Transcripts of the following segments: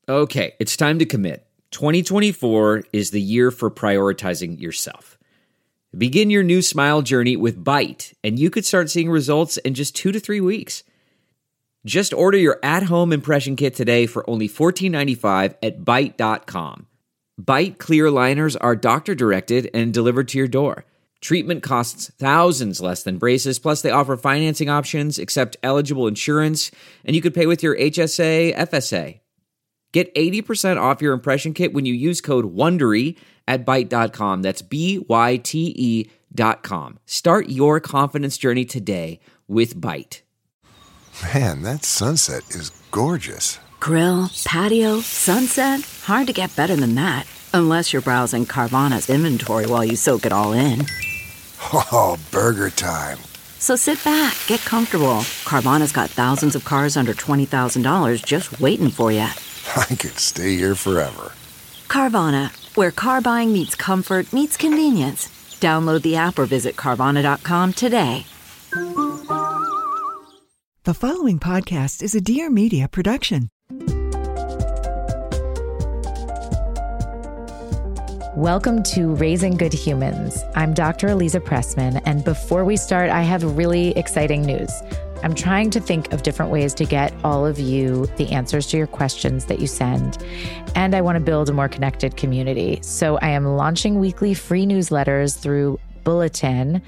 Okay, it's time to commit. 2024 is the year for prioritizing yourself. Begin your new smile journey with Byte, and you could start seeing results in just 2 to 3 weeks. Just order your at-home impression kit today for only $14.95 at Byte.com. Byte clear aligners are doctor-directed and delivered to your door. Treatment costs thousands less than braces, plus they offer financing options, accept eligible insurance, and you could pay with your HSA, FSA. Get 80% off your impression kit when you use code WONDERY at Byte.com. That's BYTE.com. Start your confidence journey today with Byte. Man, that sunset is gorgeous. Grill, patio, sunset. Hard to get better than that. Unless you're browsing Carvana's inventory while you soak it all in. Oh, burger time. So sit back, get comfortable. Carvana's got thousands of cars under $20,000 just waiting for you. I could stay here forever. Carvana, where car buying meets comfort meets convenience. Download the app or visit Carvana.com today. The following podcast is a Dear Media production. Welcome to Raising Good Humans. I'm Dr. Aliza Pressman, and before we start, I have really exciting news. I'm trying to think of different ways to get all of you the answers to your questions that you send, and I want to build a more connected community. So I am launching weekly free newsletters through Bulletin,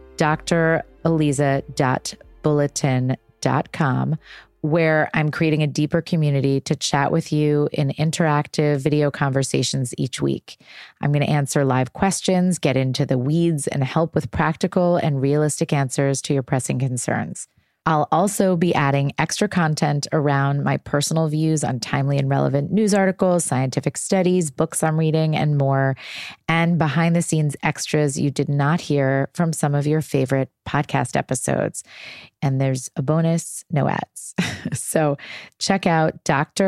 draliza.bulletin.com, where I'm creating a deeper community to chat with you in interactive video conversations each week. I'm going to answer live questions, get into the weeds, and help with practical and realistic answers to your pressing concerns. I'll also be adding extra content around my personal views on timely and relevant news articles, scientific studies, books I'm reading, and more, and behind-the-scenes extras you did not hear from some of your favorite podcast episodes. And there's a bonus, no ads. So check out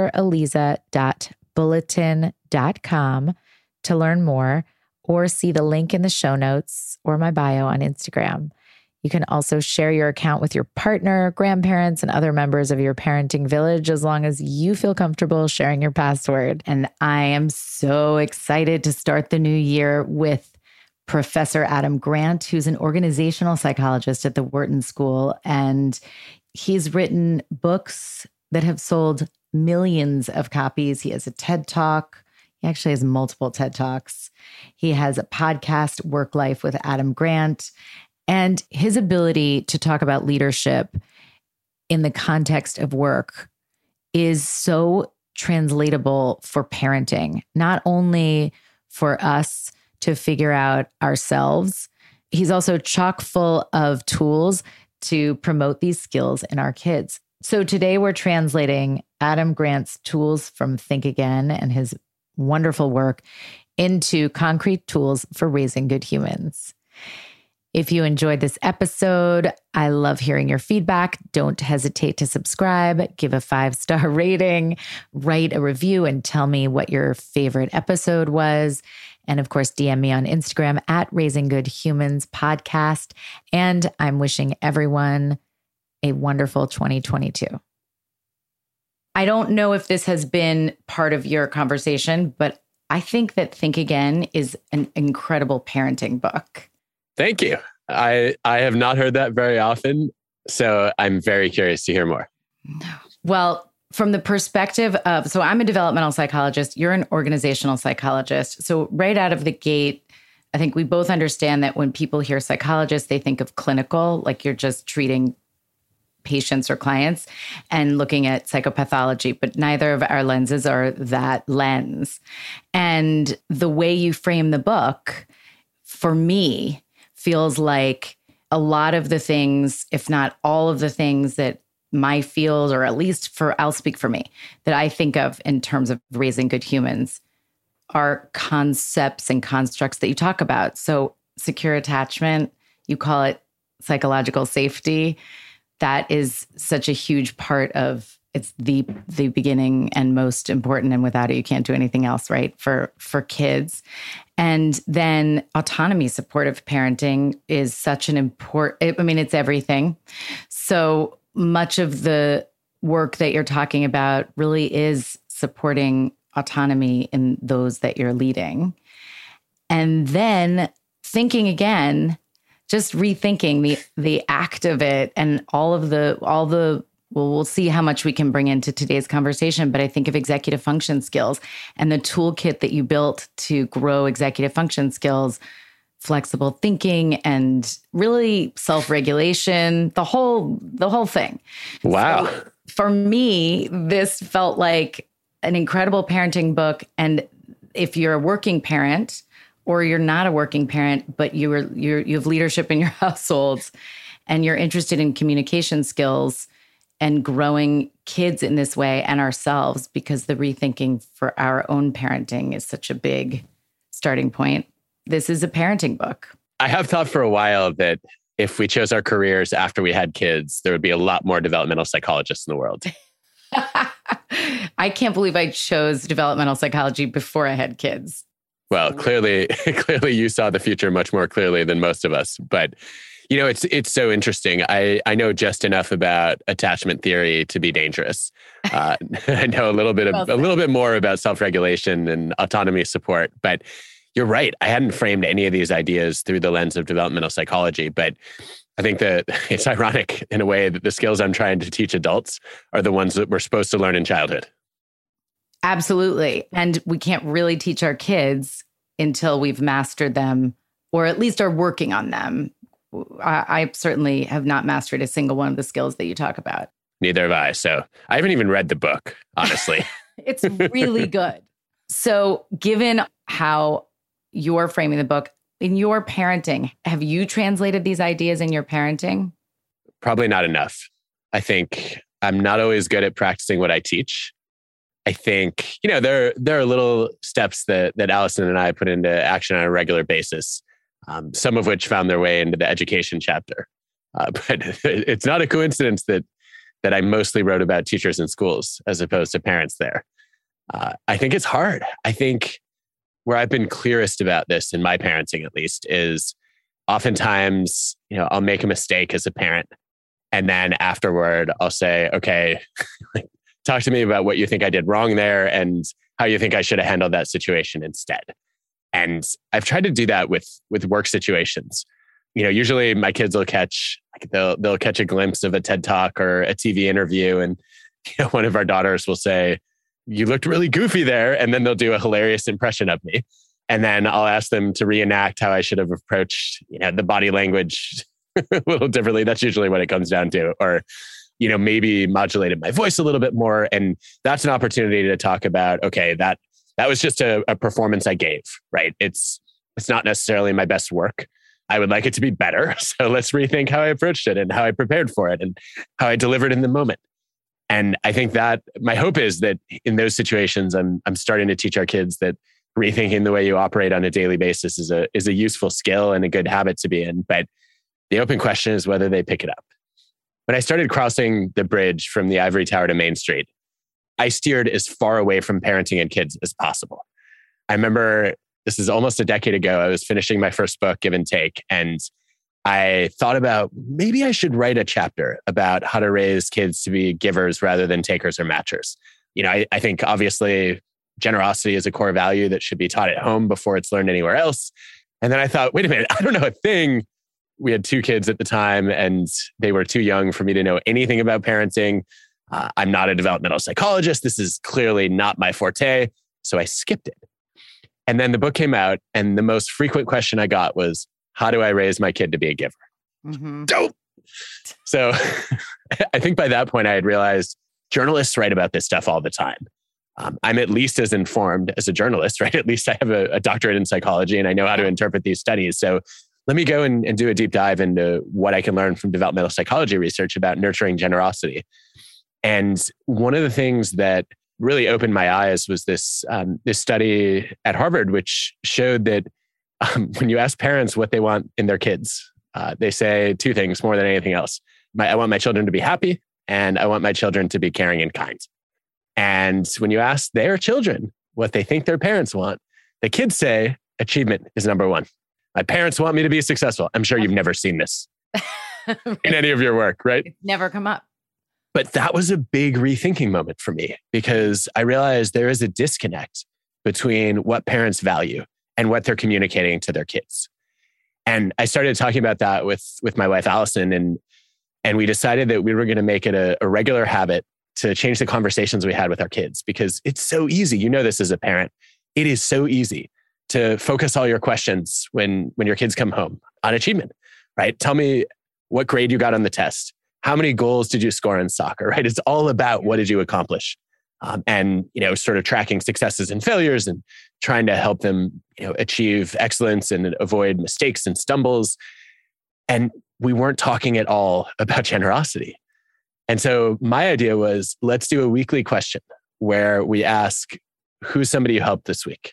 draliza.bulletin.com to learn more, or see the link in the show notes or my bio on Instagram. You can also share your account with your partner, grandparents, and other members of your parenting village, as long as you feel comfortable sharing your password. And I am so excited to start the new year with Professor Adam Grant, who's an organizational psychologist at the Wharton School. And he's written books that have sold millions of copies. He has a TED Talk. He actually has multiple TED Talks. He has a podcast, Work Life with Adam Grant. And his ability to talk about leadership in the context of work is so translatable for parenting, not only for us to figure out ourselves. He's also chock full of tools to promote these skills in our kids. So today we're translating Adam Grant's tools from Think Again and his wonderful work into concrete tools for raising good humans. If you enjoyed this episode, I love hearing your feedback. Don't hesitate to subscribe, give a 5-star rating, write a review, and tell me what your favorite episode was. And of course, DM me on Instagram at Raising Good Humans Podcast. And I'm wishing everyone a wonderful 2022. I don't know if this has been part of your conversation, but I think that Think Again is an incredible parenting book. Thank you. I have not heard that very often, so I'm very curious to hear more. Well, from the perspective of, so I'm a developmental psychologist, you're an organizational psychologist. So right out of the gate, I think we both understand that when people hear psychologist, they think of clinical, like you're just treating patients or clients and looking at psychopathology, but neither of our lenses are that lens. And the way you frame the book, for me, feels like a lot of the things, if not all of the things that my field, or at least I'll speak for me, that I think of in terms of raising good humans are concepts and constructs that you talk about. So secure attachment, you call it psychological safety. That is such a huge part of, it's the beginning and most important, and without it, you can't do anything else, right? For kids. And then autonomy, supportive parenting is such an important, I mean, it's everything. So much of the work that you're talking about really is supporting autonomy in those that you're leading. And then thinking again, just rethinking the act of it and all the well, we'll see how much we can bring into today's conversation, but I think of executive function skills and the toolkit that you built to grow executive function skills, flexible thinking, and really self-regulation, the whole thing. Wow. So for me, this felt like an incredible parenting book. And if you're a working parent or you're not a working parent, but you have leadership in your households and you're interested in communication skills and growing kids in this way and ourselves, because the rethinking for our own parenting is such a big starting point. This is a parenting book. I have thought for a while that if we chose our careers after we had kids, there would be a lot more developmental psychologists in the world. I can't believe I chose developmental psychology before I had kids. Well, clearly you saw the future much more clearly than most of us. But, you know, it's so interesting. I know just enough about attachment theory to be dangerous. I know a little bit more about self-regulation and autonomy support. But you're right. I hadn't framed any of these ideas through the lens of developmental psychology. But I think that it's ironic in a way that the skills I'm trying to teach adults are the ones that we're supposed to learn in childhood. Absolutely. And we can't really teach our kids until we've mastered them, or at least are working on them. I certainly have not mastered a single one of the skills that you talk about. Neither have I. So I haven't even read the book, honestly. It's really good. So given how you're framing the book, in your parenting, have you translated these ideas in your parenting? Probably not enough. I think I'm not always good at practicing what I teach. I think, you know, there are little steps that Allison and I put into action on a regular basis, some of which found their way into the education chapter. But it's not a coincidence that I mostly wrote about teachers in schools as opposed to parents there. I think it's hard. I think where I've been clearest about this in my parenting, at least, is oftentimes, you know, I'll make a mistake as a parent. And then afterward, I'll say, okay, talk to me about what you think I did wrong there and how you think I should have handled that situation instead. And I've tried to do that with work situations. You know, usually my kids will catch, they'll catch a glimpse of a TED Talk or a TV interview. And, you know, one of our daughters will say, "You looked really goofy there." And then they'll do a hilarious impression of me. And then I'll ask them to reenact how I should have approached, you know, the body language a little differently. That's usually what it comes down to. Or, you know, maybe modulated my voice a little bit more. And that's an opportunity to talk about, okay, that was just a performance I gave, right? It's not necessarily my best work. I would like it to be better. So let's rethink how I approached it and how I prepared for it and how I delivered in the moment. And I think that my hope is that in those situations, I'm starting to teach our kids that rethinking the way you operate on a daily basis is a useful skill and a good habit to be in. But the open question is whether they pick it up. When I started crossing the bridge from the Ivory Tower to Main Street, I steered as far away from parenting and kids as possible. I remember this is almost a decade ago. I was finishing my first book, Give and Take, and I thought about maybe I should write a chapter about how to raise kids to be givers rather than takers or matchers. You know, I think obviously generosity is a core value that should be taught at home before it's learned anywhere else. And then I thought, wait a minute, I don't know a thing. We had 2 kids at the time and they were too young for me to know anything about parenting. I'm not a developmental psychologist. This is clearly not my forte. So I skipped it. And then the book came out and the most frequent question I got was, how do I raise my kid to be a giver? Mm-hmm. Dope. So I think by that point I had realized journalists write about this stuff all the time. I'm at least as informed as a journalist, right? At least I have a doctorate in psychology and I know how to interpret these studies. So let me go and do a deep dive into what I can learn from developmental psychology research about nurturing generosity. And one of the things that really opened my eyes was this study at Harvard, which showed that when you ask parents what they want in their kids, they say 2 things more than anything else. I want my children to be happy, and I want my children to be caring and kind. And when you ask their children what they think their parents want, the kids say achievement is number 1. My parents want me to be successful. I'm sure you've never seen this in any of your work, right? It's never come up. But that was a big rethinking moment for me because I realized there is a disconnect between what parents value and what they're communicating to their kids. And I started talking about that with my wife, Allison, and we decided that we were going to make it a regular habit to change the conversations we had with our kids because it's so easy. You know this as a parent. It is so easy to focus all your questions when your kids come home on achievement, right? Tell me what grade you got on the test. How many goals did you score in soccer, right? It's all about what did you accomplish? And, sort of tracking successes and failures and trying to help them, achieve excellence and avoid mistakes and stumbles. And we weren't talking at all about generosity. And so my idea was, let's do a weekly question where we ask, who's somebody you helped this week?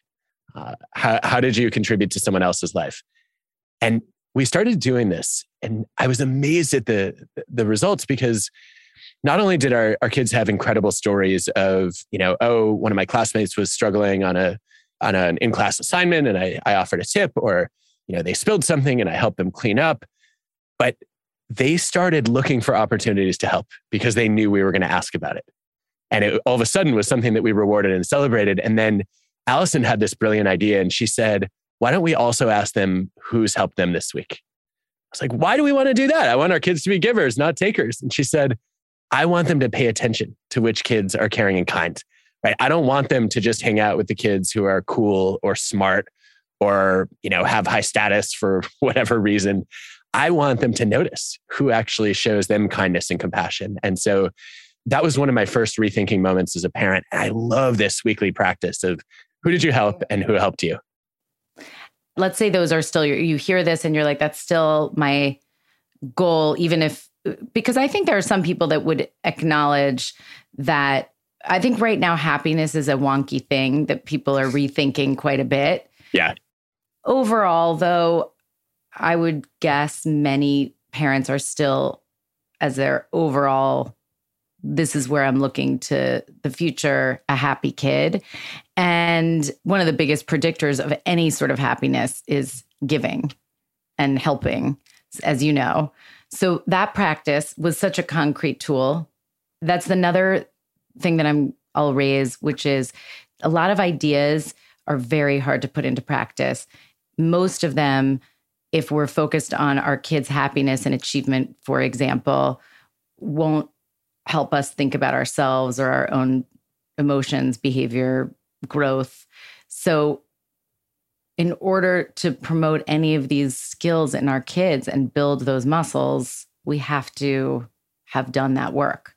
How did you contribute to someone else's life? And we started doing this, and I was amazed at the results because not only did our kids have incredible stories of, one of my classmates was struggling on an in-class assignment and I offered a tip, or, they spilled something and I helped them clean up, but they started looking for opportunities to help because they knew we were going to ask about it. And it all of a sudden was something that we rewarded and celebrated. And then Allison had this brilliant idea and she said, why don't we also ask them who's helped them this week? I was like, why do we want to do that? I want our kids to be givers, not takers. And she said, I want them to pay attention to which kids are caring and kind, right? I don't want them to just hang out with the kids who are cool or smart or, have high status for whatever reason. I want them to notice who actually shows them kindness and compassion. And so that was one of my first rethinking moments as a parent. And I love this weekly practice of who did you help and who helped you? Let's say those are still, you hear this and you're like, that's still my goal, because I think there are some people that would acknowledge that. I think right now happiness is a wonky thing that people are rethinking quite a bit. Yeah. Overall, though, I would guess many parents are still, as their overall, this is where I'm looking to the future, a happy kid. And one of the biggest predictors of any sort of happiness is giving and helping, as you know. So that practice was such a concrete tool. That's another thing that I'll raise, which is a lot of ideas are very hard to put into practice. Most of them, if we're focused on our kids' happiness and achievement, for example, won't help us think about ourselves or our own emotions, behavior, growth. So in order to promote any of these skills in our kids and build those muscles, we have to have done that work.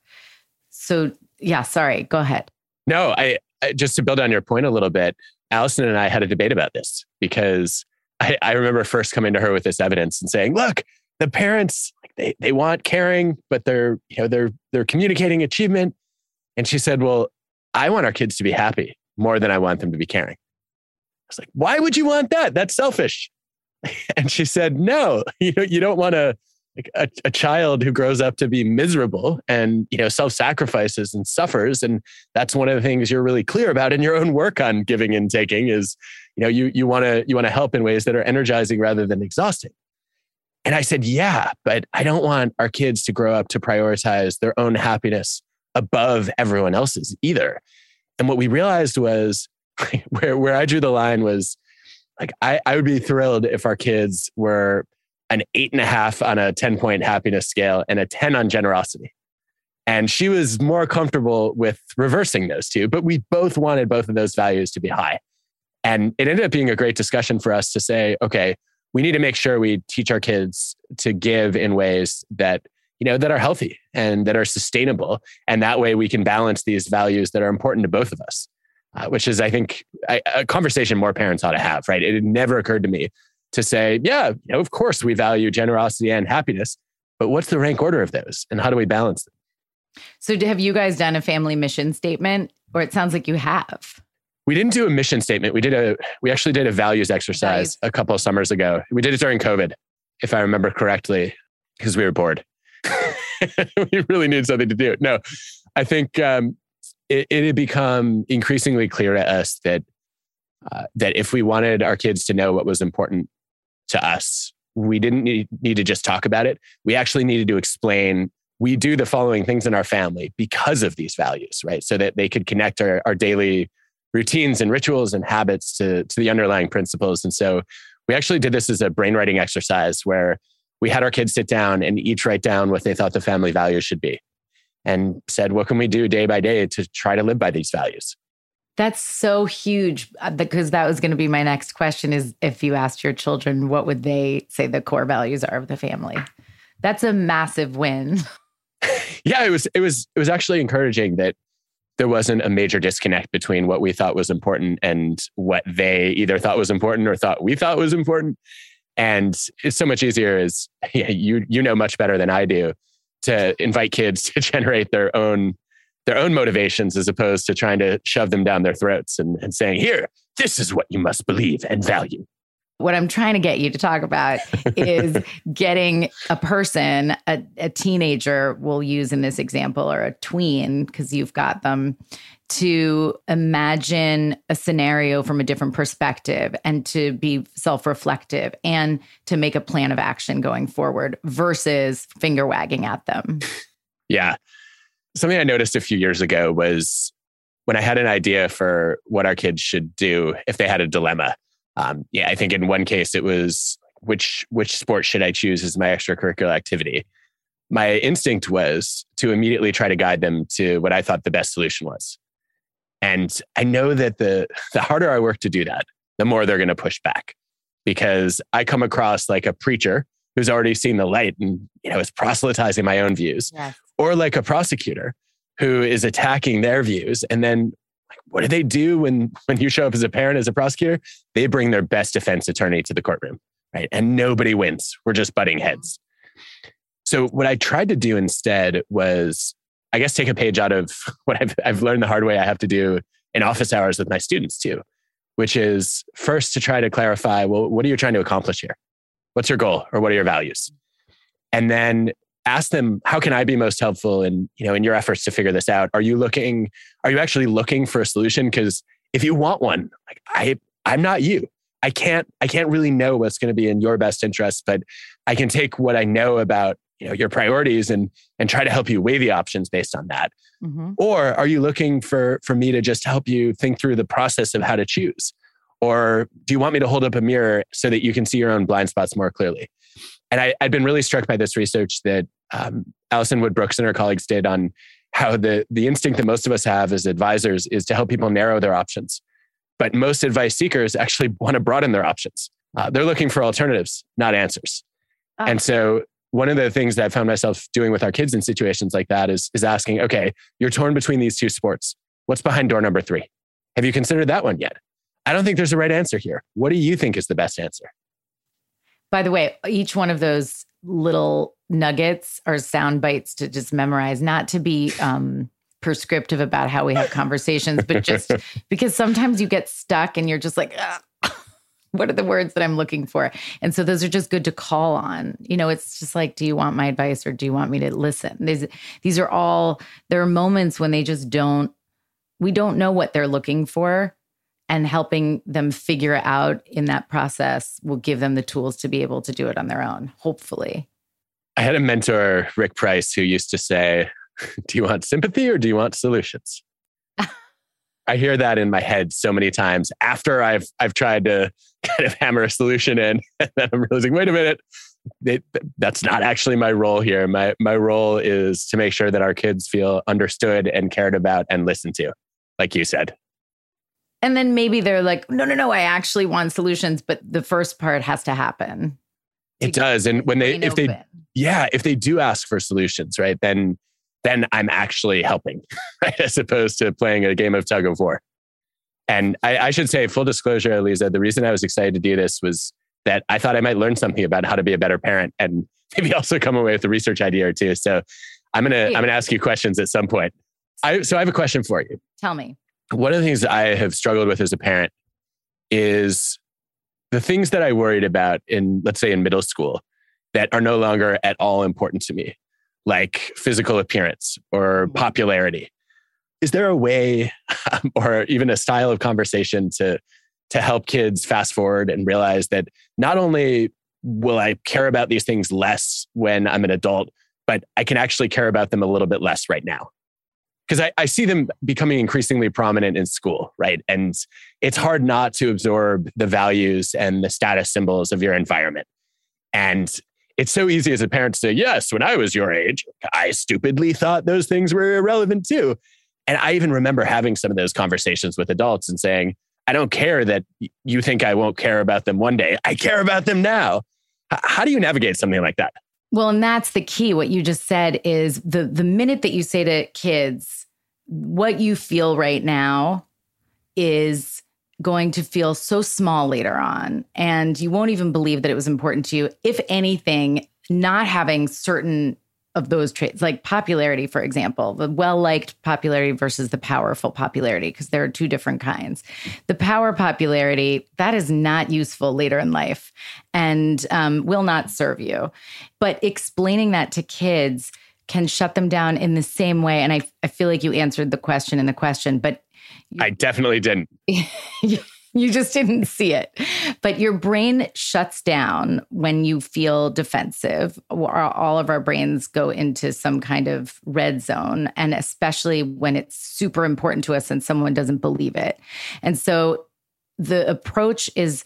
So yeah, sorry, go ahead. No, I just to build on your point a little bit, Allison and I had a debate about this because I remember first coming to her with this evidence and saying, look, the parents, they want caring, but they're communicating achievement. And she said, well, I want our kids to be happy more than I want them to be caring. I was like, why would you want that? That's selfish. And she said, no, you don't want a child who grows up to be miserable and, self-sacrifices and suffers. And that's one of the things you're really clear about in your own work on giving and taking is, you want to help in ways that are energizing rather than exhausting. And I said, yeah, but I don't want our kids to grow up to prioritize their own happiness above everyone else's either. And what we realized was where I drew the line was like, I would be thrilled if our kids were an 8.5 on a 10-point happiness scale and a 10 on generosity. And she was more comfortable with reversing those two, but we both wanted both of those values to be high. And it ended up being a great discussion for us to say, okay, we need to make sure we teach our kids to give in ways that, that are healthy and that are sustainable. And that way we can balance these values that are important to both of us, which is, I think, a conversation more parents ought to have, right? It had never occurred to me to say, yeah, of course we value generosity and happiness, but what's the rank order of those and how do we balance them? So have you guys done a family mission statement, or it sounds like you have? We didn't do a mission statement. We actually did a values exercise a couple of summers ago. We did it during COVID, if I remember correctly, because we were bored. We really needed something to do. No, I think it had become increasingly clear to us that if we wanted our kids to know what was important to us, we didn't need to just talk about it. We actually needed to explain we do the following things in our family because of these values, right? So that they could connect our daily routines and rituals and habits to the underlying principles. And so we actually did this as a brainwriting exercise where we had our kids sit down and each write down what they thought the family values should be and said, what can we do day by day to try to live by these values? That's so huge, because that was going to be my next question is if you asked your children, what would they say the core values are of the family? That's a massive win. Yeah, it was actually encouraging that there wasn't a major disconnect between what we thought was important and what they either thought was important or thought we thought was important. And it's so much easier as you know much better than I do to invite kids to generate their own motivations as opposed to trying to shove them down their throats and saying, here, this is what you must believe and value. What I'm trying to get you to talk about is getting a person, a teenager we'll use in this example, or a tween, because you've got them, to imagine a scenario from a different perspective and to be self-reflective and to make a plan of action going forward versus finger wagging at them. Yeah. Something I noticed a few years ago was when I had an idea for what our kids should do if they had a dilemma. I think in one case it was which sport should I choose as my extracurricular activity? My instinct was to immediately try to guide them to what I thought the best solution was. And I know that the harder I work to do that, the more they're going to push back, because I come across like a preacher who's already seen the light and is proselytizing my own views, yes. Or like a prosecutor who is attacking their views. And then what do they do when you show up as a parent, as a prosecutor? They bring their best defense attorney to the courtroom, right? And nobody wins. We're just butting heads. So what I tried to do instead was, I guess, take a page out of what I've learned the hard way I have to do in office hours with my students too, which is first to try to clarify, well, what are you trying to accomplish here? What's your goal or what are your values? And then ask them, how can I be most helpful in your efforts to figure this out? Are you actually looking for a solution? Because if you want one, I'm not you. I can't really know what's going to be in your best interest, but I can take what I know about your priorities and try to help you weigh the options based on that. Mm-hmm. Or are you looking for me to just help you think through the process of how to choose? Or do you want me to hold up a mirror so that you can see your own blind spots more clearly? And I'd been really struck by this research that Alison Wood Brooks and her colleagues did on how the instinct that most of us have as advisors is to help people narrow their options. But most advice seekers actually want to broaden their options. They're looking for alternatives, not answers. And so one of the things that I found myself doing with our kids in situations like that is asking, okay, you're torn between these two sports. What's behind door number 3? Have you considered that one yet? I don't think there's a right answer here. What do you think is the best answer? By the way, each one of those little nuggets are sound bites to just memorize, not to be prescriptive about how we have conversations, but just because sometimes you get stuck and you're just like, what are the words that I'm looking for? And so those are just good to call on. It's just like, do you want my advice or do you want me to listen? These are all, there are moments when we don't know what they're looking for. And helping them figure out in that process will give them the tools to be able to do it on their own, hopefully. I had a mentor, Rick Price, who used to say, do you want sympathy or do you want solutions? I hear that in my head so many times after I've tried to kind of hammer a solution in, and then I'm realizing, wait a minute, that's not actually my role here. My role is to make sure that our kids feel understood and cared about and listened to, like you said. And then maybe they're like, no, I actually want solutions, but the first part has to happen. It does. And if they do ask for solutions, right, then I'm actually helping, right, as opposed to playing a game of tug of war. And I should say, full disclosure, Aliza, the reason I was excited to do this was that I thought I might learn something about how to be a better parent and maybe also come away with a research idea or two. So I'm gonna ask you questions at some point. So I have a question for you. Tell me. One of the things that I have struggled with as a parent is the things that I worried about let's say in middle school that are no longer at all important to me, like physical appearance or popularity. Is there a way or even a style of conversation to help kids fast forward and realize that not only will I care about these things less when I'm an adult, but I can actually care about them a little bit less right now. Because I see them becoming increasingly prominent in school, right? And it's hard not to absorb the values and the status symbols of your environment. And it's so easy as a parent to say, yes, when I was your age, I stupidly thought those things were irrelevant too. And I even remember having some of those conversations with adults and saying, I don't care that you think I won't care about them one day. I care about them now. How do you navigate something like that? Well, and that's the key. What you just said is the minute that you say to kids, what you feel right now is going to feel so small later on. And you won't even believe that it was important to you. If anything, not having certain of those traits, like popularity, for example, the well-liked popularity versus the powerful popularity, because there are two different kinds. The power popularity, that is not useful later in life and will not serve you. But explaining that to kids can shut them down in the same way. And I feel like you answered the question in the question, but I definitely didn't. You just didn't see it. But your brain shuts down when you feel defensive. All of our brains go into some kind of red zone, and especially when it's super important to us and someone doesn't believe it. And so the approach is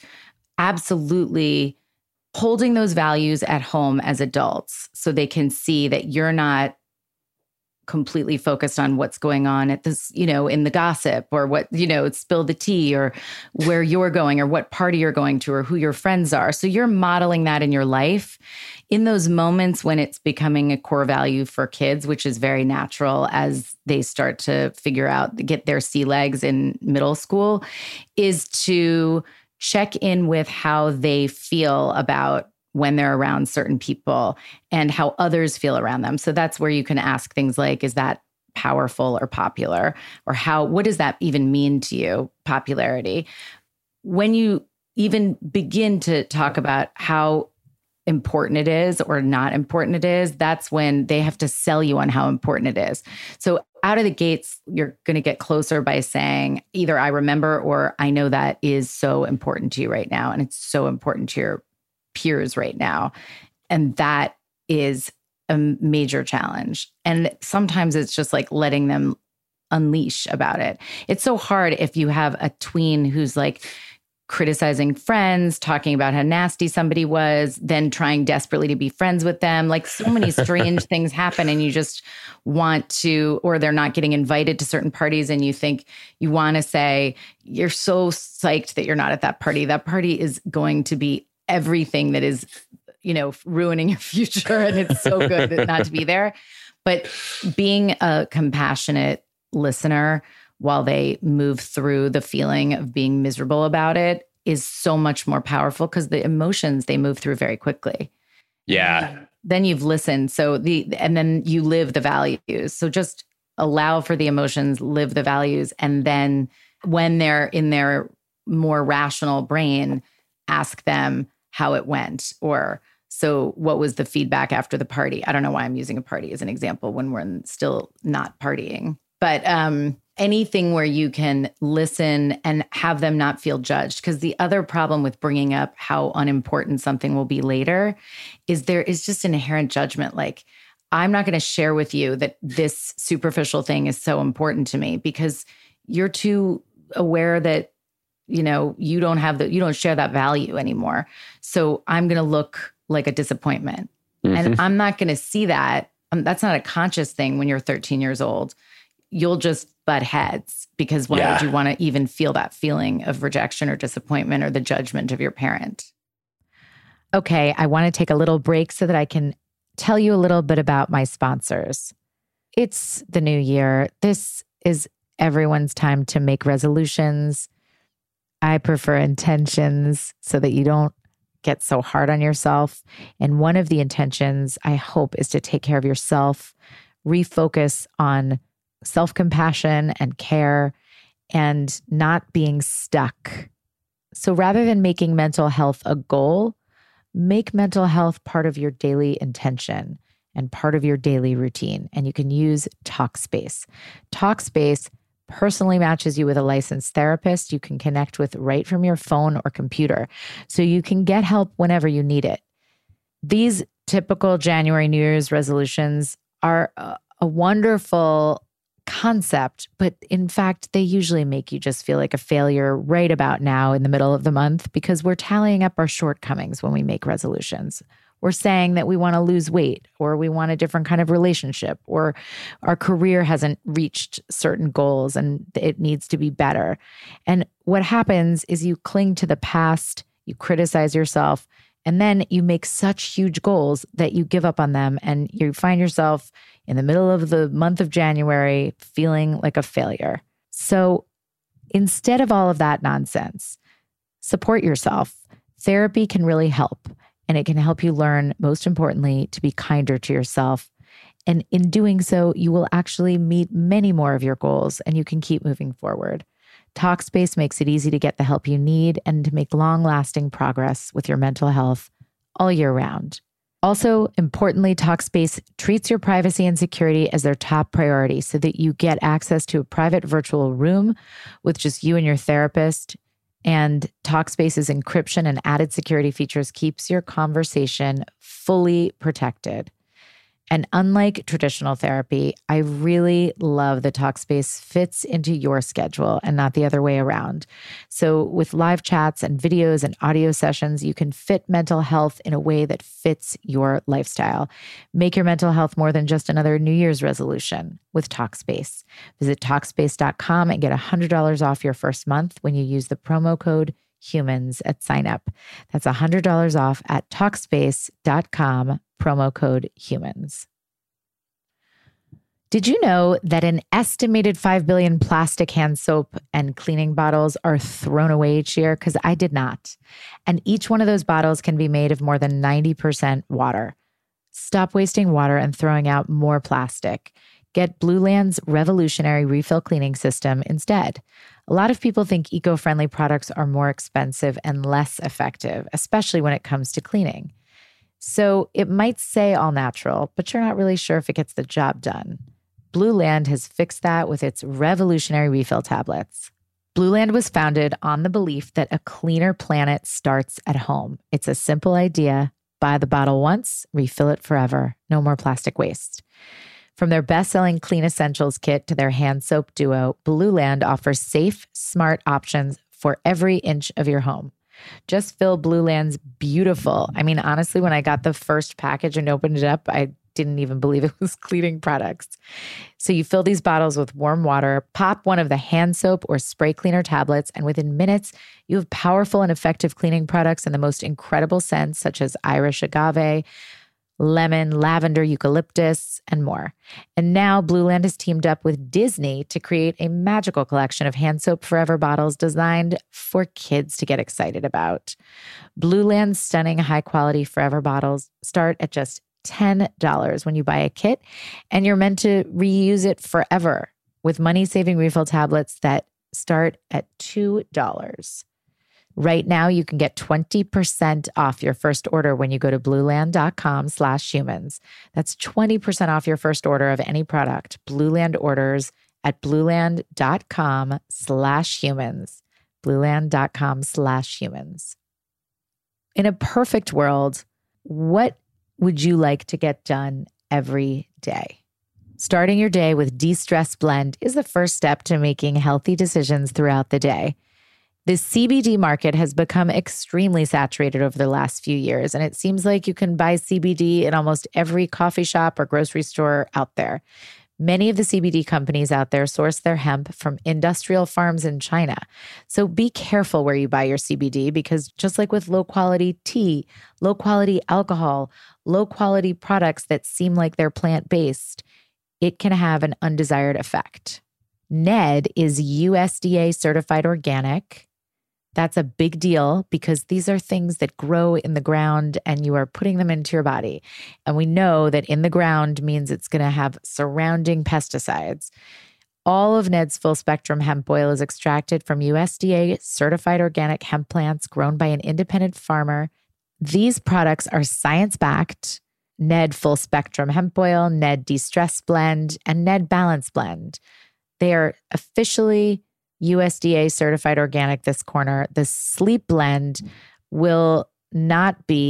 absolutely holding those values at home as adults so they can see that you're not completely focused on what's going on at this, in the gossip or what, spill the tea or where you're going or what party you're going to or who your friends are. So you're modeling that in your life in those moments when it's becoming a core value for kids, which is very natural as they start to figure out, get their sea legs in middle school, is to check in with how they feel about when they're around certain people and how others feel around them. So that's where you can ask things like, is that powerful or popular? Or what does that even mean to you, popularity? When you even begin to talk about how important it is or not important it is, that's when they have to sell you on how important it is. So out of the gates, you're going to get closer by saying either I remember or I know that is so important to you right now. And it's so important to your peers right now. And that is a major challenge. And sometimes it's just like letting them unleash about it. It's so hard if you have a tween who's like criticizing friends, talking about how nasty somebody was, then trying desperately to be friends with them. Like so many strange things happen and you just want to, or they're not getting invited to certain parties and you think you want to say, you're so psyched that you're not at that party. That party is going to be everything that is, ruining your future. And it's so good not to be there. But being a compassionate listener while they move through the feeling of being miserable about it is so much more powerful because the emotions they move through very quickly. Yeah. Then you've listened. And then you live the values. So just allow for the emotions, live the values. And then when they're in their more rational brain, ask them how it went, or so what was the feedback after the party? I don't know why I'm using a party as an example when we're still not partying, but anything where you can listen and have them not feel judged. Because the other problem with bringing up how unimportant something will be later is there is just an inherent judgment. Like, I'm not going to share with you that this superficial thing is so important to me because you're too aware that you don't share that value anymore. So I'm going to look like a disappointment. Mm-hmm. And I'm not going to see that. That's not a conscious thing when you're 13 years old. You'll just butt heads because why would you want to even feel that feeling of rejection or disappointment or the judgment of your parent? Okay, I want to take a little break so that I can tell you a little bit about my sponsors. It's the new year. This is everyone's time to make resolutions. I prefer intentions so that you don't get so hard on yourself. And one of the intentions, I hope, is to take care of yourself, refocus on self-compassion and care, and not being stuck. So rather than making mental health a goal, make mental health part of your daily intention and part of your daily routine. And you can use Talkspace. Talkspace personally matches you with a licensed therapist you can connect with right from your phone or computer, so you can get help whenever you need it. These typical January New Year's resolutions are a wonderful concept, but in fact, they usually make you just feel like a failure right about now in the middle of the month because we're tallying up our shortcomings when we make resolutions. We're saying that we want to lose weight, or we want a different kind of relationship, or our career hasn't reached certain goals and it needs to be better. And what happens is you cling to the past, you criticize yourself, and then you make such huge goals that you give up on them and you find yourself in the middle of the month of January feeling like a failure. So instead of all of that nonsense, support yourself. Therapy can really help, and it can help you learn, most importantly, to be kinder to yourself. And in doing so, you will actually meet many more of your goals and you can keep moving forward. Talkspace makes it easy to get the help you need and to make long-lasting progress with your mental health all year round. Also, importantly, Talkspace treats your privacy and security as their top priority so that you get access to a private virtual room with just you and your therapist. And Talkspace's encryption and added security features keeps your conversation fully protected. And unlike traditional therapy, I really love that Talkspace fits into your schedule and not the other way around. So with live chats and videos and audio sessions, you can fit mental health in a way that fits your lifestyle. Make your mental health more than just another New Year's resolution with Talkspace. Visit Talkspace.com and get $100 off your first month when you use the promo code HUMANS at sign up. That's $100 off at Talkspace.com, promo code HUMANS. Did you know that an estimated 5 billion plastic hand soap and cleaning bottles are thrown away each year? Because I did not. And each one of those bottles can be made of more than 90% water. Stop wasting water and throwing out more plastic. Get Blueland's revolutionary refill cleaning system instead. A lot of people think eco-friendly products are more expensive and less effective, especially when it comes to cleaning. So it might say all natural, but you're not really sure if it gets the job done. Blueland has fixed that with its revolutionary refill tablets. Blueland was founded on the belief that a cleaner planet starts at home. It's a simple idea. Buy the bottle once, refill it forever. No more plastic waste. From their best-selling Clean Essentials kit to their hand soap duo, Blueland offers safe, smart options for every inch of your home. Just fill Blueland's beautiful. I mean, honestly, when I got the first package and opened it up, I didn't even believe it was cleaning products. So you fill these bottles with warm water, pop one of the hand soap or spray cleaner tablets, and within minutes, you have powerful and effective cleaning products in the most incredible scents, such as Irish agave, lemon, lavender, eucalyptus, and more. And now Blueland has teamed up with Disney to create a magical collection of hand soap forever bottles designed for kids to get excited about. Blueland's stunning high-quality forever bottles start at just $10 when you buy a kit, and you're meant to reuse it forever with money-saving refill tablets that start at $2. Right now, you can get 20% off your first order when you go to Blueland.com/humans. That's 20% off your first order of any product. Blueland orders at Blueland.com/humans. Blueland.com/humans. In a perfect world, what would you like to get done every day? Starting your day with De-Stress Blend is the first step to making healthy decisions throughout the day. The CBD market has become extremely saturated over the last few years, and it seems like you can buy CBD in almost every coffee shop or grocery store out there. Many of the CBD companies out there source their hemp from industrial farms in China. So be careful where you buy your CBD, because just like with low-quality tea, low-quality alcohol, low-quality products that seem like they're plant-based, it can have an undesired effect. NED is USDA certified organic. That's a big deal because these are things that grow in the ground and you are putting them into your body. And we know that in the ground means it's going to have surrounding pesticides. All of NED's full spectrum hemp oil is extracted from USDA certified organic hemp plants grown by an independent farmer. These products are science-backed. NED full spectrum hemp oil, NED De-Stress Blend, and NED Balance Blend. They are officially USDA certified organic this corner. The Sleep Blend will not be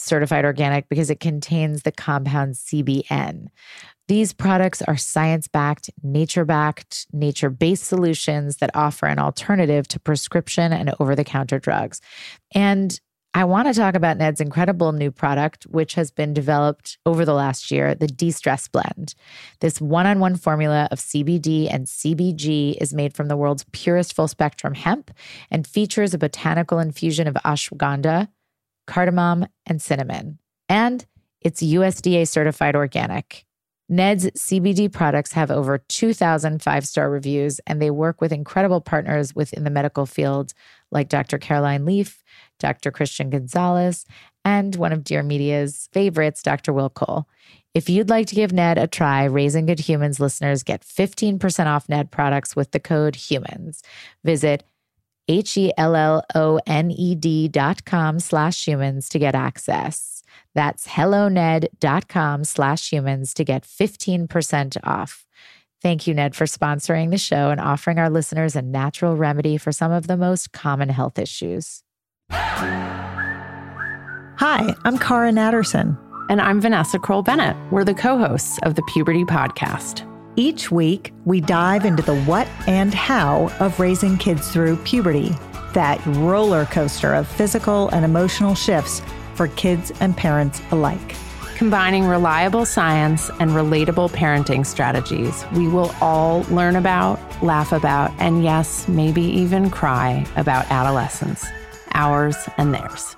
certified organic because it contains the compound CBN. These products are science-backed, nature-backed, nature-based solutions that offer an alternative to prescription and over-the-counter drugs. And I want to talk about Ned's incredible new product, which has been developed over the last year, the De-Stress Blend. This one-on-one formula of CBD and CBG is made from the world's purest full-spectrum hemp and features a botanical infusion of ashwagandha, cardamom, and cinnamon. And it's USDA certified organic. Ned's CBD products have over 2,000 five-star reviews, and they work with incredible partners within the medical field like Dr. Caroline Leaf, Dr. Christian Gonzalez, and one of Dear Media's favorites, Dr. Will Cole. If you'd like to give Ned a try, Raising Good Humans listeners get 15% off Ned products with the code HUMANS. Visit HELLONED.com/humans to get access. That's helloned.com/humans to get 15% off. Thank you, Ned, for sponsoring the show and offering our listeners a natural remedy for some of the most common health issues. Hi, I'm Cara Natterson. And I'm Vanessa Kroll-Bennett. We're the co-hosts of the Puberty Podcast. Each week, we dive into the what and how of raising kids through puberty, that roller coaster of physical and emotional shifts for kids and parents alike. Combining reliable science and relatable parenting strategies, we will all learn about, laugh about, and yes, maybe even cry about adolescence, ours and theirs.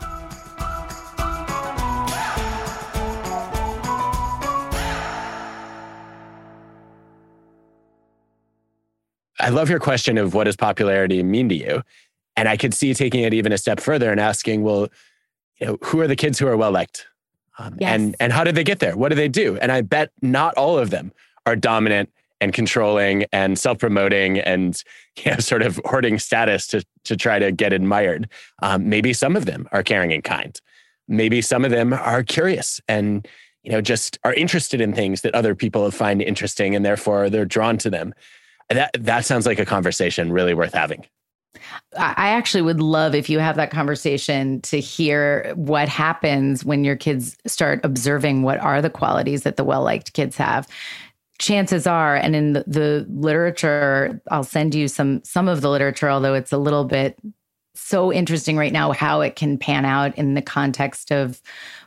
I love your question of what does popularity mean to you? And I could see taking it even a step further and asking, well, who are the kids who are well-liked? Yes. And how did they get there? What do they do? And I bet not all of them are dominant and controlling and self-promoting and sort of hoarding status to try to get admired. Maybe some of them are caring and kind. Maybe some of them are curious and just are interested in things that other people find interesting, and therefore they're drawn to them. That sounds like a conversation really worth having. I actually would love, if you have that conversation, to hear what happens when your kids start observing what are the qualities that the well-liked kids have. Chances are, and in the literature, I'll send you some of the literature, although it's a little bit so interesting right now how it can pan out in the context of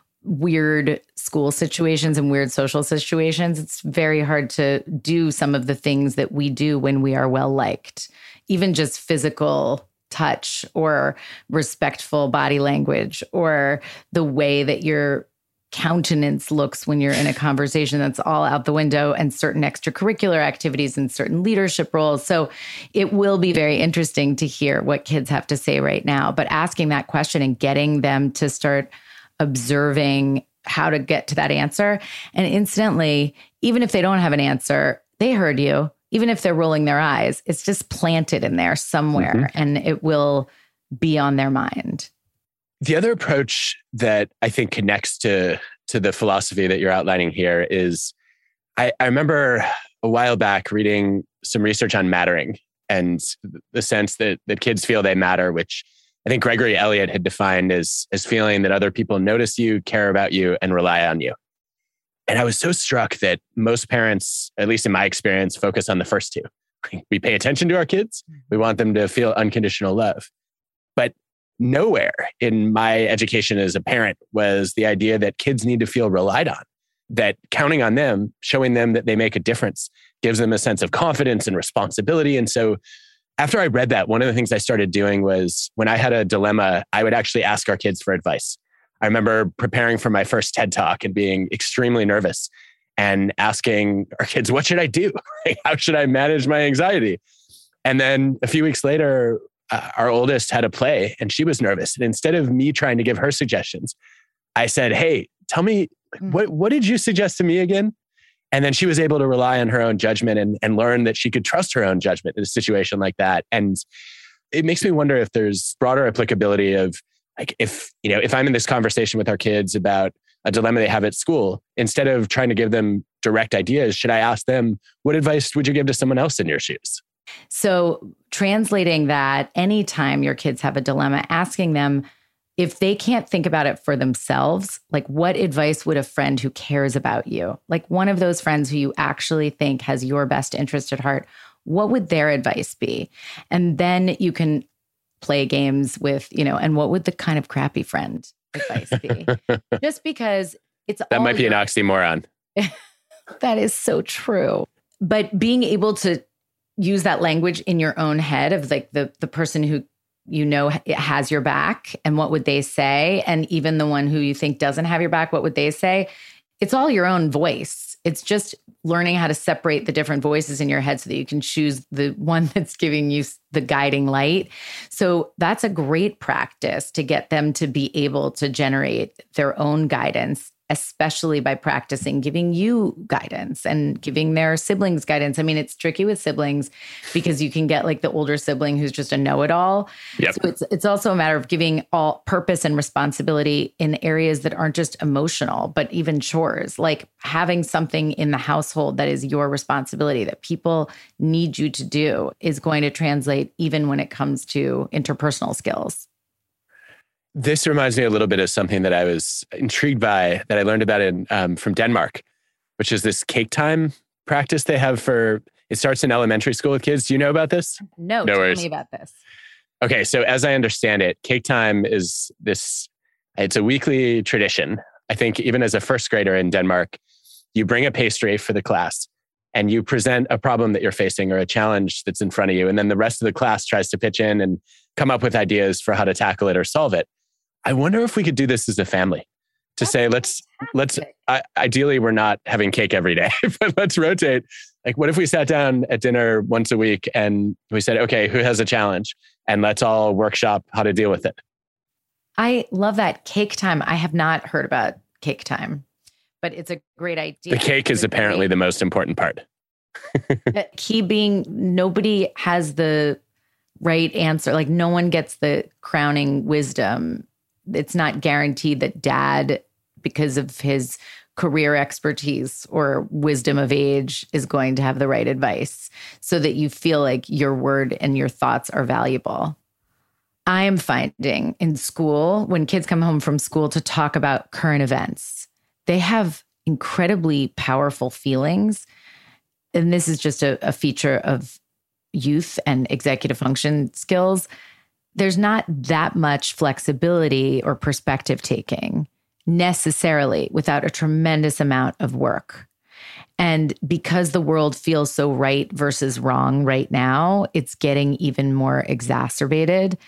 weird school situations and weird social situations. It's very hard to do some of the things that we do when we are well-liked. Even just physical touch or respectful body language or the way that your countenance looks when you're in a conversation, that's all out the window, and certain extracurricular activities and certain leadership roles. So it will be very interesting to hear what kids have to say right now. But asking that question and getting them to start observing how to get to that answer. And incidentally, even if they don't have an answer, they heard you. Even if they're rolling their eyes, it's just planted in there somewhere, and it will be on their mind. The other approach that I think connects to the philosophy that you're outlining here is, I remember a while back reading some research on mattering and the sense that kids feel they matter, which I think Gregory Elliott had defined as feeling that other people notice you, care about you, and rely on you. And I was so struck that most parents, at least in my experience, focus on the first two. We pay attention to our kids. We want them to feel unconditional love. But nowhere in my education as a parent was the idea that kids need to feel relied on, that counting on them, showing them that they make a difference, gives them a sense of confidence and responsibility. And so after I read that, one of the things I started doing was when I had a dilemma, I would actually ask our kids for advice. I remember preparing for my first TED Talk and being extremely nervous and asking our kids, what should I do? How should I manage my anxiety? And then a few weeks later, our oldest had a play and she was nervous. And instead of me trying to give her suggestions, I said, hey, tell me, what did you suggest to me again? And then she was able to rely on her own judgment and learn that she could trust her own judgment in a situation like that. And it makes me wonder if there's broader applicability of, like, if I'm in this conversation with our kids about a dilemma they have at school, instead of trying to give them direct ideas, should I ask them, what advice would you give to someone else in your shoes? So translating that, anytime your kids have a dilemma, asking them, if they can't think about it for themselves, like what advice would a friend who cares about you, like one of those friends who you actually think has your best interest at heart, what would their advice be? And then you can play games with, and what would the kind of crappy friend advice be? Just because that might be an oxymoron. That is so true. But being able to use that language in your own head of like the person who has your back and what would they say? And even the one who you think doesn't have your back, what would they say? It's all your own voice. It's just learning how to separate the different voices in your head so that you can choose the one that's giving you the guiding light. So that's a great practice to get them to be able to generate their own guidance, especially by practicing giving you guidance and giving their siblings guidance. I mean, it's tricky with siblings because you can get like the older sibling who's just a know-it-all. Yep. So it's also a matter of giving all purpose and responsibility in areas that aren't just emotional, but even chores, like having something in the household that is your responsibility that people need you to do is going to translate even when it comes to interpersonal skills. This reminds me a little bit of something that I was intrigued by that I learned about from Denmark, which is this cake time practice they have it starts in elementary school with kids. Do you know about this? No, tell me about this. Okay, so as I understand it, cake time is it's a weekly tradition. I think even as a first grader in Denmark, you bring a pastry for the class and you present a problem that you're facing or a challenge that's in front of you. And then the rest of the class tries to pitch in and come up with ideas for how to tackle it or solve it. I wonder if we could do this as a family to say, let's ideally we're not having cake every day, but let's rotate. Like what if we sat down at dinner once a week and we said, okay, who has a challenge? And let's all workshop how to deal with it. I love that. Cake time. I have not heard about cake time, but it's a great idea. The cake is apparently the most important part. Key being nobody has the right answer. Like no one gets the crowning wisdom. It's not guaranteed that dad, because of his career expertise or wisdom of age, is going to have the right advice so that you feel like your word and your thoughts are valuable. I am finding in school, when kids come home from school to talk about current events, they have incredibly powerful feelings. And this is just a feature of youth and executive function skills. There's not that much flexibility or perspective taking necessarily without a tremendous amount of work. And because the world feels so right versus wrong right now, it's getting even more exacerbated.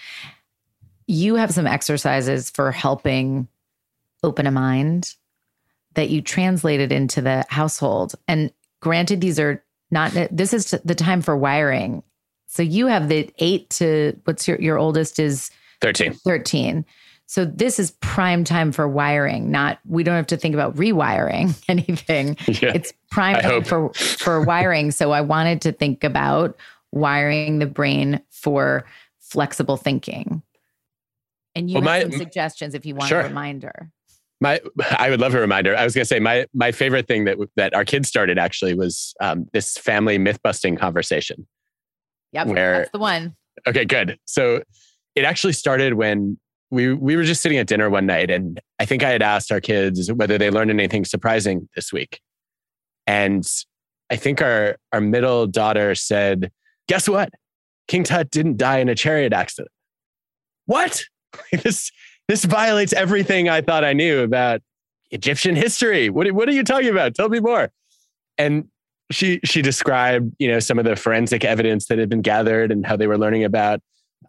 You have some exercises for helping open a mind that you translated into the household. And granted, this is the time for wiring. So you have the 8 to, what's your oldest is? 13. So this is prime time for wiring. We don't have to think about rewiring anything. Yeah, it's prime time for wiring. So I wanted to think about wiring the brain for flexible thinking. And you have some suggestions if you want a reminder. I would love a reminder. I was going to say my favorite thing that our kids started actually was this family myth busting conversation. Yep, that's the one. Okay, good. So it actually started when we were just sitting at dinner one night, and I think I had asked our kids whether they learned anything surprising this week. And I think our middle daughter said, "Guess what? King Tut didn't die in a chariot accident." What? This violates everything I thought I knew about Egyptian history. What are you talking about? Tell me more. And she described, some of the forensic evidence that had been gathered and how they were learning about.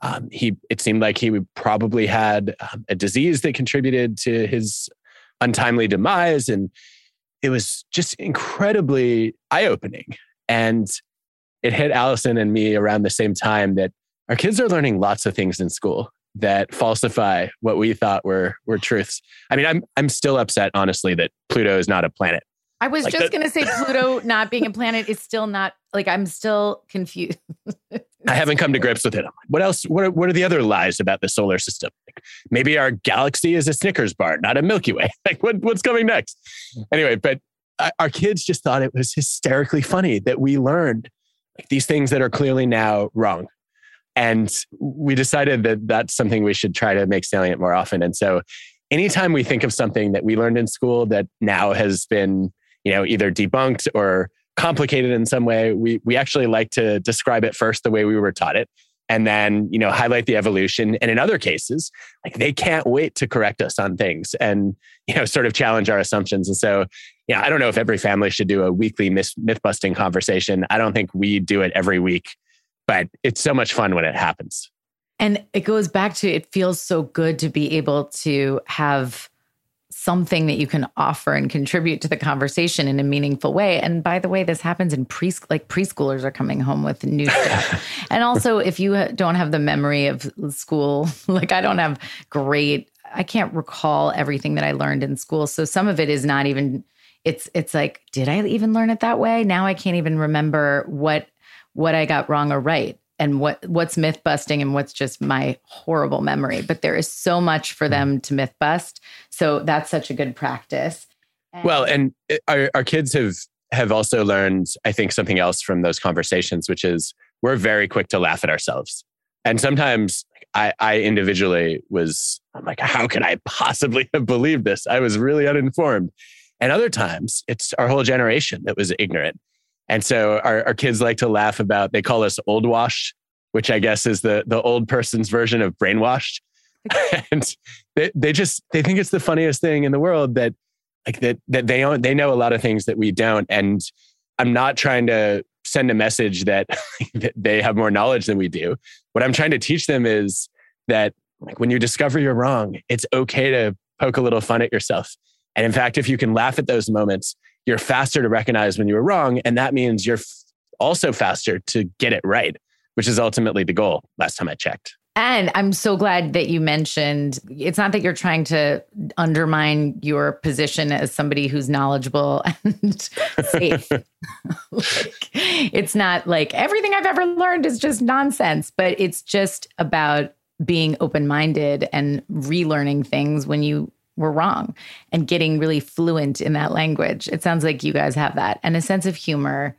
It seemed like he probably had a disease that contributed to his untimely demise, and it was just incredibly eye-opening. And it hit Allison and me around the same time that our kids are learning lots of things in school that falsify what we thought were truths. I mean, I'm still upset, honestly, that Pluto is not a planet. I was just going to say Pluto not being a planet is still not, I'm still confused. I haven't come to grips with it. What else? What are the other lies about the solar system? Maybe our galaxy is a Snickers bar, not a Milky Way. What's coming next? Anyway, but our kids just thought it was hysterically funny that we learned these things that are clearly now wrong. And we decided that that's something we should try to make salient more often. And so anytime we think of something that we learned in school that now has been, either debunked or complicated in some way, we actually like to describe it first the way we were taught it. And then, highlight the evolution. And in other cases, like they can't wait to correct us on things and, sort of challenge our assumptions. And so, I don't know if every family should do a weekly myth-busting conversation. I don't think we do it every week, but it's so much fun when it happens. And it goes back to, it feels so good to be able to have something that you can offer and contribute to the conversation in a meaningful way. And by the way, this happens in preschoolers are coming home with new stuff. And also, if you don't have the memory of school, like I can't recall everything that I learned in school. So some of it is not even, it's like, did I even learn it that way? Now I can't even remember what I got wrong or right, and what's myth busting and what's just my horrible memory. But there is so much for them to myth bust. So that's such a good practice. And our kids have also learned, I think, something else from those conversations, which is we're very quick to laugh at ourselves. And sometimes I individually I'm like, how can I possibly have believed this? I was really uninformed. And other times it's our whole generation that was ignorant. And so our kids like to laugh about, they call us old washed, which I guess is the old person's version of brainwashed. And they think it's the funniest thing in the world that they know a lot of things that we don't. And I'm not trying to send a message that they have more knowledge than we do. What I'm trying to teach them is that when you discover you're wrong, it's okay to poke a little fun at yourself. And in fact, if you can laugh at those moments, you're faster to recognize when you were wrong. And that means you're also faster to get it right, which is ultimately the goal last time I checked. And I'm so glad that you mentioned, it's not that you're trying to undermine your position as somebody who's knowledgeable and safe. It's not like everything I've ever learned is just nonsense, but it's just about being open-minded and relearning things when you were wrong and getting really fluent in that language. It sounds like you guys have that, and a sense of humor.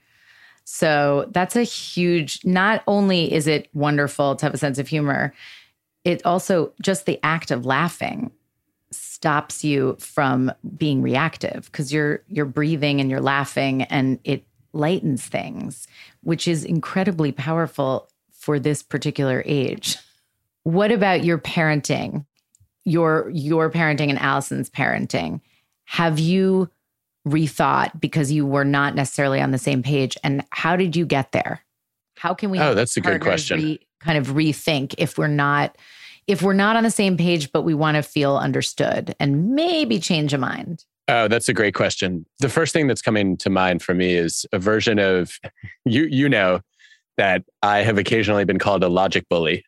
So that's a huge, not only is it wonderful to have a sense of humor, it also, just the act of laughing stops you from being reactive, because you're breathing and you're laughing, and it lightens things, which is incredibly powerful for this particular age. What about your parenting? Your parenting and Allison's parenting. Have you rethought because you were not necessarily on the same page? And how did you get there? How can we? Oh, that's a good question. Kind of rethink if we're not on the same page, but we want to feel understood and maybe change a mind. Oh, that's a great question. The first thing that's coming to mind for me is a version of, you know, that I have occasionally been called a logic bully.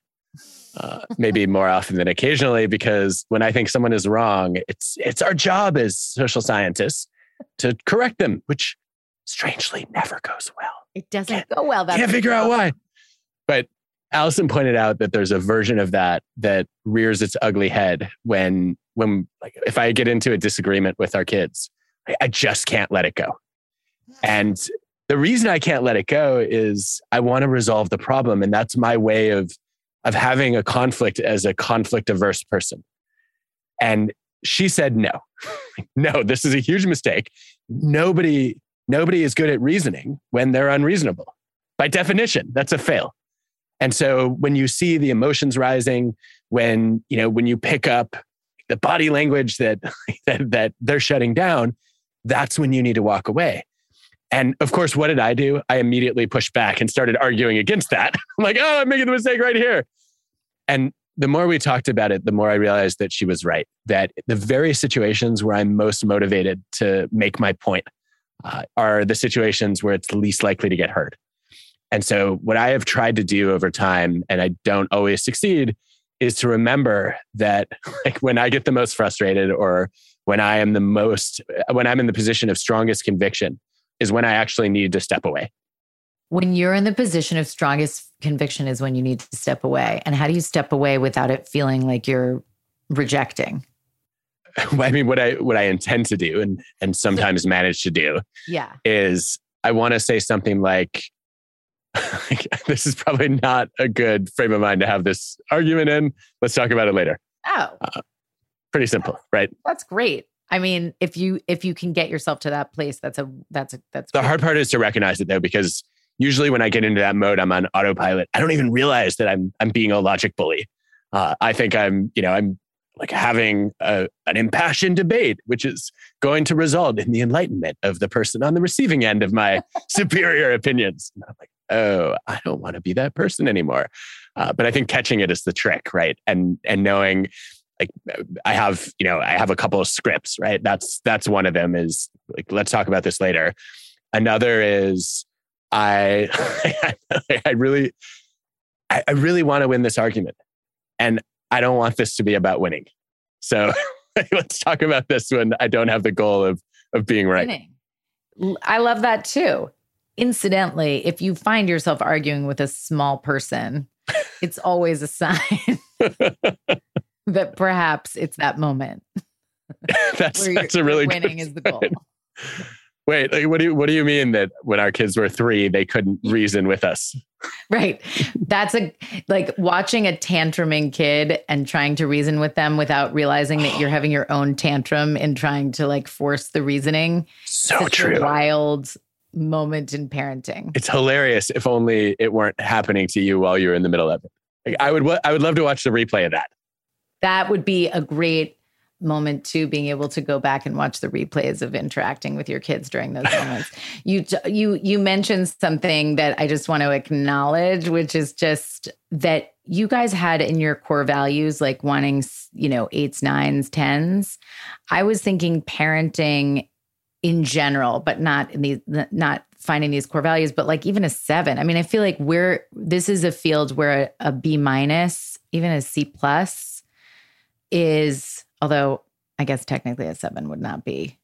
Maybe more often than occasionally, because when I think someone is wrong, it's our job as social scientists to correct them, which strangely never goes well. It doesn't go well. Can't figure out why. But Allison pointed out that there's a version of that rears its ugly head when like if I get into a disagreement with our kids, I just can't let it go. And the reason I can't let it go is I want to resolve the problem, and that's my way of having a conflict as a conflict averse person. And she said, no, this is a huge mistake. Nobody is good at reasoning when they're unreasonable. By definition, that's a fail. And so when you see the emotions rising, when you pick up the body language that they're shutting down, that's when you need to walk away. And of course, what did I do? I immediately pushed back and started arguing against that. I'm like, I'm making the mistake right here. And the more we talked about it, the more I realized that she was right, that the very situations where I'm most motivated to make my point are the situations where it's least likely to get heard. And so what I have tried to do over time, and I don't always succeed, is to remember that like when I get the most frustrated, or when I'm in the position of strongest conviction, is when I actually need to step away. When you're in the position of strongest conviction is when you need to step away. And how do you step away without it feeling like you're rejecting? I mean, what I intend to do and sometimes manage to do is I want to say something like, this is probably not a good frame of mind to have this argument in. Let's talk about it later. Oh, pretty simple, right? That's great. I mean, if you can get yourself to that place, that's the great. hard part is to recognize it though, because usually when I get into that mode, I'm on autopilot. I don't even realize that I'm being a logic bully. I think I'm like having an impassioned debate, which is going to result in the enlightenment of the person on the receiving end of my superior opinions. And I'm like, oh, I don't want to be that person anymore. But I think catching it is the trick, right? And knowing, like, I have a couple of scripts, right? That's one of them is like, let's talk about this later. Another is I really want to win this argument. And I don't want this to be about winning. So let's talk about this when I don't have the goal of being right. Winning. I love that too. Incidentally, if you find yourself arguing with a small person, it's always a sign that perhaps it's that moment. That's a really winning is the goal. Wait, like, what do you mean that when our kids were 3, they couldn't reason with us? Right. That's like watching a tantruming kid and trying to reason with them without realizing that you're having your own tantrum and trying to like force the reasoning. So true. A wild moment in parenting. It's hilarious. If only it weren't happening to you while you're in the middle of it. Like, I would love to watch the replay of that. That would be a great moment too, being able to go back and watch the replays of interacting with your kids during those moments. You mentioned something that I just want to acknowledge, which is just that you guys had in your core values, like wanting, 8s, 9s, 10s. I was thinking parenting in general, but not finding these core values, but like even a 7. I mean, I feel like this is a field where a B-, even a C+ is, although I guess technically a 7 would not be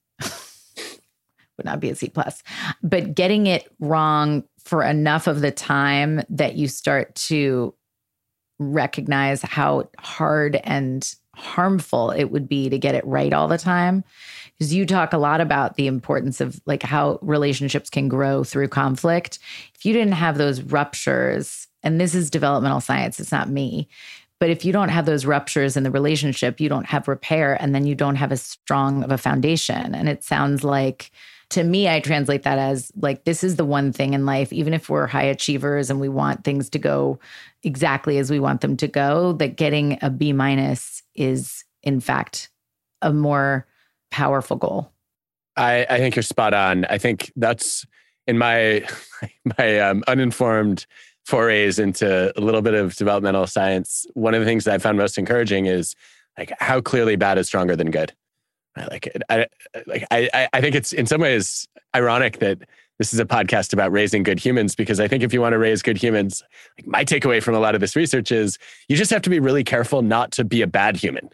a C+, but getting it wrong for enough of the time that you start to recognize how hard and harmful it would be to get it right all the time. Because you talk a lot about the importance of like how relationships can grow through conflict. If you didn't have those ruptures, and this is developmental science, it's not me, but if you don't have those ruptures in the relationship, you don't have repair, and then you don't have as strong of a foundation. And it sounds like, to me, I translate that as like, this is the one thing in life, even if we're high achievers and we want things to go exactly as we want them to go, that getting a B- is in fact a more powerful goal. I think you're spot on. I think that's in my uninformed forays into a little bit of developmental science. One of the things that I found most encouraging is like how clearly bad is stronger than good. I think it's in some ways ironic that this is a podcast about raising good humans, because I think if you want to raise good humans, like my takeaway from a lot of this research is you just have to be really careful not to be a bad human.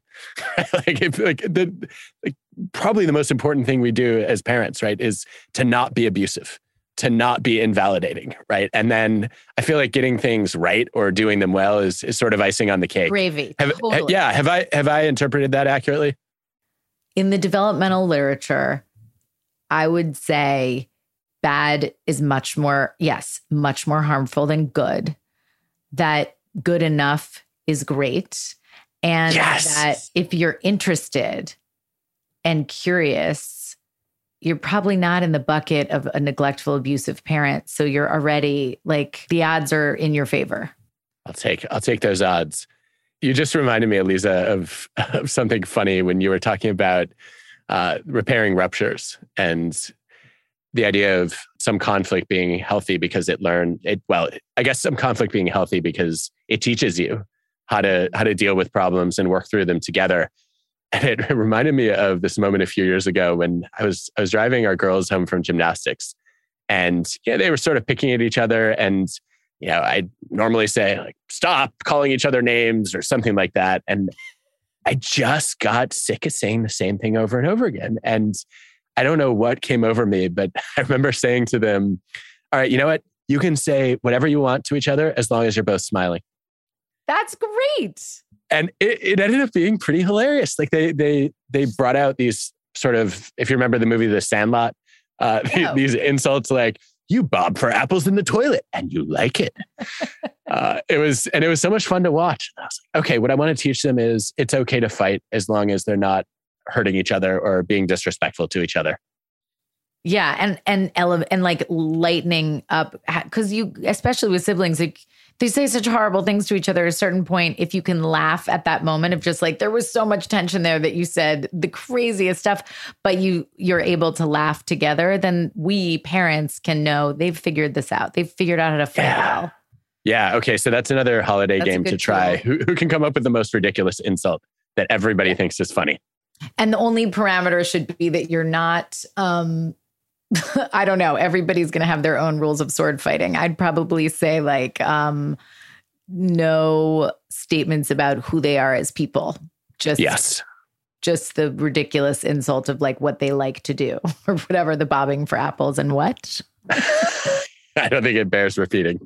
Probably the most important thing we do as parents, right, is to not be abusive, to not be invalidating, right? And then I feel like getting things right or doing them well is sort of icing on the cake. Gravy. Totally. Have I interpreted that accurately? In the developmental literature, I would say bad is much more harmful than good. That good enough is great. And that if you're interested and curious, you're probably not in the bucket of a neglectful, abusive parent. So you're already like, the odds are in your favor. I'll take those odds. You just reminded me, Aliza, of something funny when you were talking about repairing ruptures and the idea of some conflict being healthy because I guess some conflict being healthy because it teaches you how to deal with problems and work through them together. And it reminded me of this moment a few years ago when I was driving our girls home from gymnastics, and they were sort of picking at each other, and I'd normally say like, stop calling each other names or something like that. And I just got sick of saying the same thing over and over again. And I don't know what came over me, but I remember saying to them, all right, you know what? You can say whatever you want to each other as long as you're both smiling. That's great. And it ended up being pretty hilarious. Like they brought out these sort of, if you remember the movie The Sandlot, these insults like, you bob for apples in the toilet and you like it. It was so much fun to watch. I was like, okay, what I want to teach them is it's okay to fight as long as they're not hurting each other or being disrespectful to each other. Yeah. And like lightening up, because you, especially with siblings, like they say such horrible things to each other at a certain point. If you can laugh at that moment of just like, there was so much tension there that you said the craziest stuff, but you're able to laugh together, then we parents can know they've figured this out. They've figured out how to fight well. Yeah. Okay. So that's another holiday game to try. Who can come up with the most ridiculous insult that everybody thinks is funny? And the only parameter should be that you're not, I don't know. Everybody's going to have their own rules of sword fighting. I'd probably say like, no statements about who they are as people. Just the ridiculous insult of like what they like to do or whatever, the bobbing for apples and what? I don't think it bears repeating.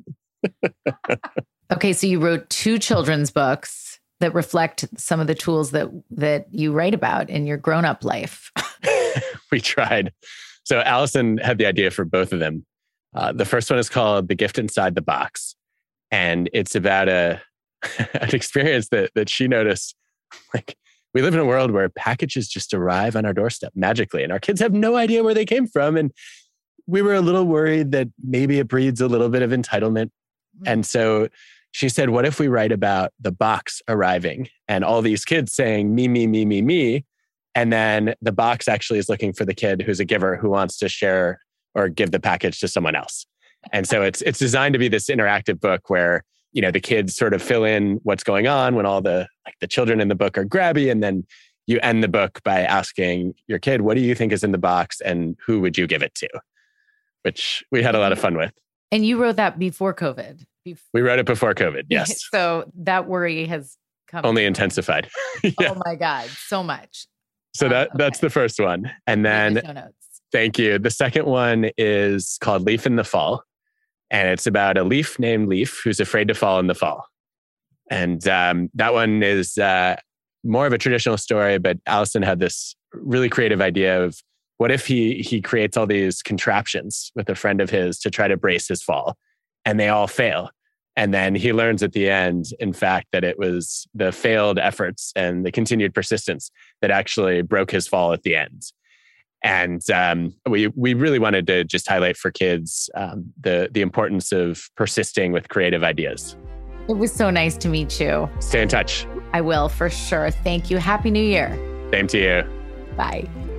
Okay. So you wrote 2 children's books that reflect some of the tools that you write about in your grown-up life. We tried. So Allison had the idea for both of them. The first one is called The Gift Inside the Box. And it's about an experience that she noticed. Like, we live in a world where packages just arrive on our doorstep magically, and our kids have no idea where they came from. And we were a little worried that maybe it breeds a little bit of entitlement. And so she said, what if we write about the box arriving and all these kids saying, me, me, me, me, me. And then the box actually is looking for the kid who's a giver who wants to share or give the package to someone else. And so it's designed to be this interactive book where, you know, the kids sort of fill in what's going on when all the children in the book are grabby. And then you end the book by asking your kid, what do you think is in the box and who would you give it to? Which we had a lot of fun with. And you wrote that before COVID. We wrote it before COVID, yes. So that worry has come. Only intensified. Yeah. Oh my God, so much. So that's the first one. And then, thank you. The second one is called Leaf in the Fall. And it's about a leaf named Leaf who's afraid to fall in the fall. And that one is more of a traditional story, but Allison had this really creative idea of what if he creates all these contraptions with a friend of his to try to brace his fall, and they all fail. And then he learns at the end, in fact, that it was the failed efforts and the continued persistence that actually broke his fall at the end. And we really wanted to just highlight for kids the importance of persisting with creative ideas. It was so nice to meet you. Stay in touch. I will, for sure. Thank you. Happy New Year. Same to you. Bye.